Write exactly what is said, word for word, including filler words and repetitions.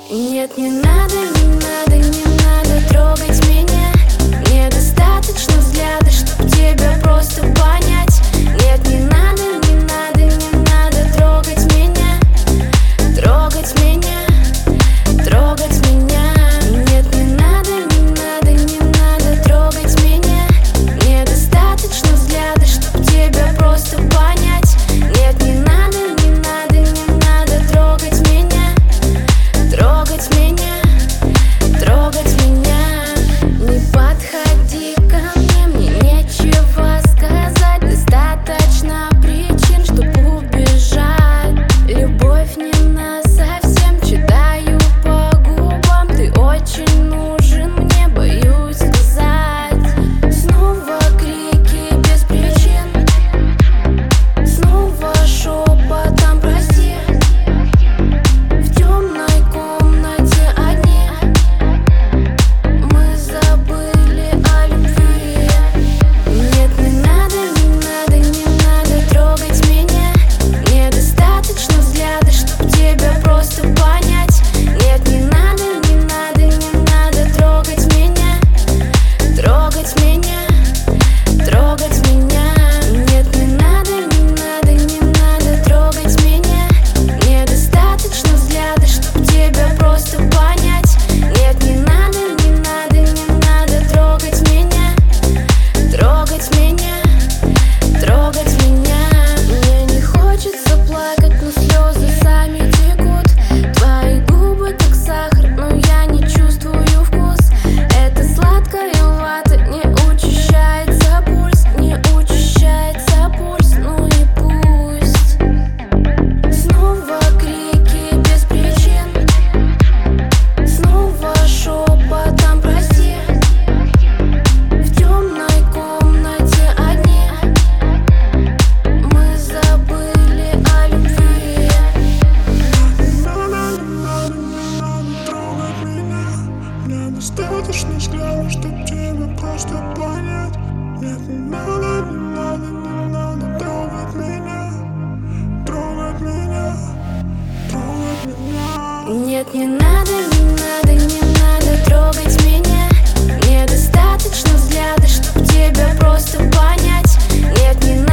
Нет, не надо, не надо, не надо трогать меня. Мне достаточно взгляда, чтоб тебя просто понять. Нет, не надо, не надо, не надо трогать меня. Трогать меня, трогать меня. Нет, не надо, не надо, не надо трогать меня. Мне достаточно взгляда, чтоб тебя просто понять. Нет, не надо, не надо, не надо трогать меня. Трогать меня, трогать меня. Не подходи ко мне, мне нечего сказать. Достаточно причин, чтоб убежать. Любовь не насовсем, читаю по губам. Ты очень нужен мне, боюсь сказать. Снова крики без причин, снова шепотом прости. В темной комнате одни мы забыли о любви. Нет, не надо, не надо, не надо трогать меня. Мне достаточно взгляда, чтоб тебя просто понять. Нет, не надо, не надо, не надо трогать меня. Трогать меня, трогать меня. Нет, не надо, не надо, не надо трогать меня. Мне достаточно взгляда, чтоб тебя просто понять. Нет, не надо, не надо, не надо трогать меня. Трогать меня, трогать меня. Мне не хочется плакать, но слезы сами текут. Твои губы как сахар, но я не чувствую вкус. Это сладкая вата, не учащается пульс. Не учащается пульс, ну и пусть. Снова крики без причин, снова шепотом прости. В темной комнате одни мы забыли о любви. Мне достаточно взгляда, чтоб тебя просто понять. Нет, не надо, не надо, не надо трогать меня. Трогать меня, трогать меня. Нет, не надо, не надо, не надо трогать меня. Мне достаточно взгляда, чтоб тебя просто понять. Нет, не надо.